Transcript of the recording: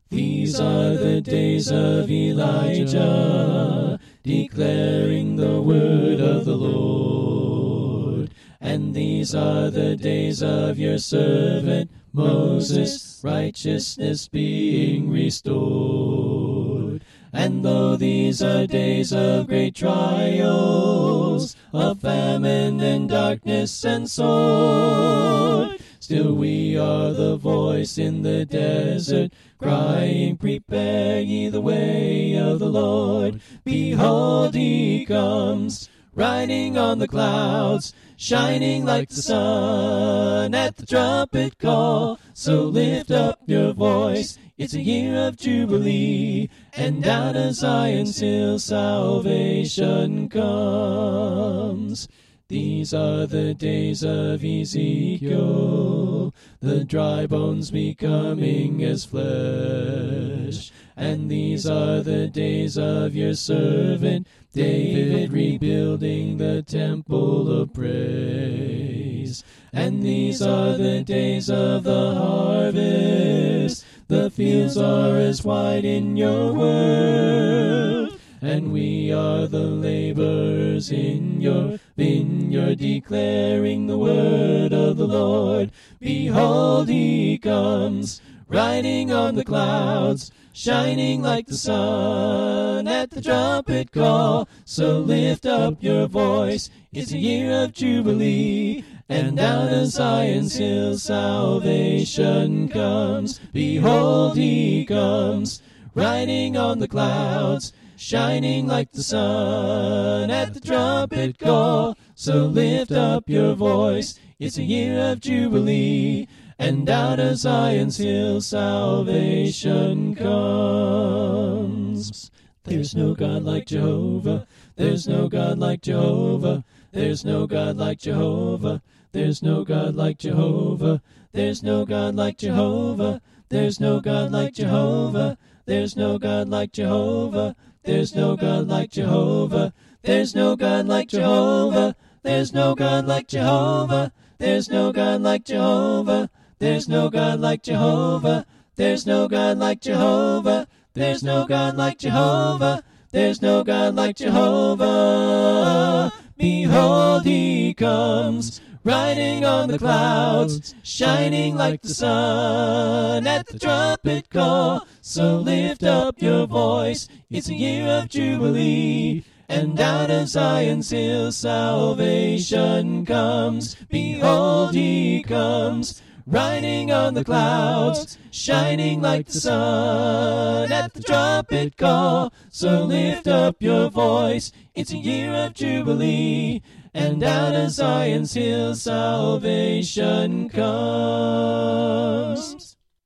These are the days of Elijah, declaring the word of the Lord. And these are the days of your servant Moses, righteousness being restored. And though these are days of great trials, of famine and darkness and sword, still we are the voice in the desert, crying, prepare ye the way of the Lord. Behold, he comes, riding on the clouds, shining like the sun at the trumpet call. So lift up your voice, it's a year of Jubilee, and down to Zion's hill salvation comes. These are the days of Ezekiel, the dry bones becoming as flesh. And these are the days of your servant David, rebuilding the temple of praise. And these are the days of the harvest, the fields are as white in your word. And we are the laborers in your vineyard, declaring the word of the Lord. Behold, he comes, riding on the clouds, shining like the sun at the trumpet call. So lift up your voice, it's a year of Jubilee, and down to Zion's hill salvation comes. Behold, he comes, riding on the clouds, shining like the sun at the trumpet call. So lift up your voice, it's a year of Jubilee, and down to Zion's hill salvation comes. There's no God like Jehovah, there's no God like Jehovah, there's no God like Jehovah, there's no God like Jehovah, there's no God like Jehovah, there's no God like Jehovah, there's no God like Jehovah. There's no God like Jehovah. There's no God like Jehovah. There's no God like Jehovah. There's no God like Jehovah. There's no God like Jehovah. There's no God like Jehovah. There's no God like Jehovah. There's no God like Jehovah. Behold, he comes, riding on the clouds, shining like the sun at the trumpet call. So lift up your voice, it's a year of Jubilee, and down to Zion's hill salvation comes. Behold, he comes, riding on the clouds, shining like the sun at the trumpet call. So lift up your voice, it's a year of Jubilee, and down to Zion's hill salvation comes.